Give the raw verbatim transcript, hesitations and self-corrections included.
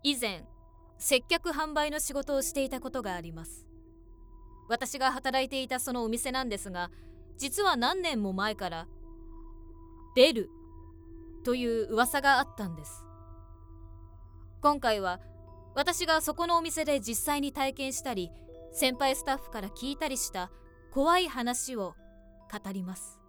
以前接客販売の仕事をしていたことがあります。私が働いていたそのお店なんですが、実は何年も前から出るという噂があったんです。今回は私がそこのお店で実際に体験したり、先輩スタッフから聞いたりした怖い話を語ります。